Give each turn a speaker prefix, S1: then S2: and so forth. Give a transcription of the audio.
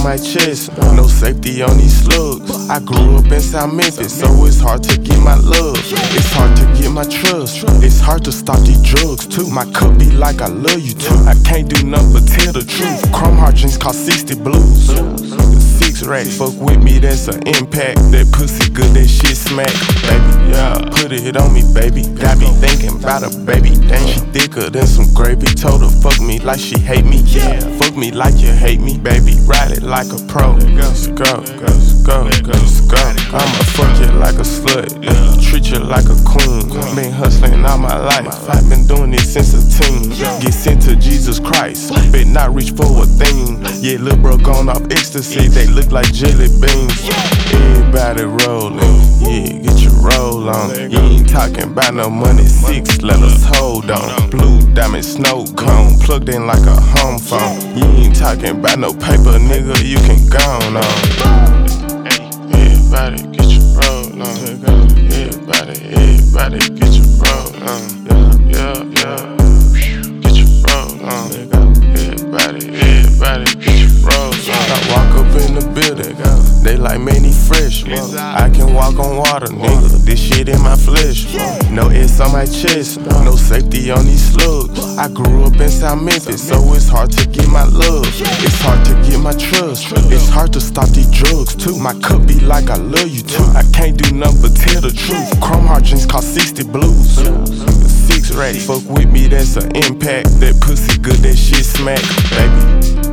S1: my chest, no safety on these slugs. I grew up in South Memphis, so it's hard to get my love. It's hard to get my trust. It's hard to stop these drugs too. My cup be like I love you too. I can't do nothing but tell the truth. Chrome heart drinks cost 60 blues. 6 racks, fuck with me, that's an impact. That pussy good, that shit smack. Baby, yeah, put it on me, baby. Got me thinking about her, baby. Damn, she thicker than some gravy. Told her fuck me like she hate me. Yeah, fuck me like you hate me, baby. Ride it like a pro. Let's go, let's go, let's go. I'ma fuck you like a slut, yeah. Treat you like a queen. Been hustling all my life. I've been doing it since a teen. Get sent to Jesus Christ, but not reach for a thing. Yeah, lil' bro gone off ecstasy. They look like jelly beans. Everybody rolling, yeah, get your roll on. You ain't talking about no money, 6 let us hold on. Blue diamond snow cone, plugged in like a home phone. You ain't talking about no paper, nigga, you can go on. Everybody get your roll on. Everybody get your roll on. Yeah, yeah. Get your roll on. Everybody get your roll on. I walk up in the building, they like, man, he fresh. I can walk on water, nigga. This shit in my flesh. No S on my chest, no safety on these slugs. I grew up in South Memphis, so it's hard to get my love. It's hard to get my trust. It's hard to stop these drugs too. My cup be like I love you too. I can't do nothing but tell the truth. Chrome heart drinks cost 60 blues. 6 racks, fuck with me, that's an impact. That pussy good, that shit smack, baby.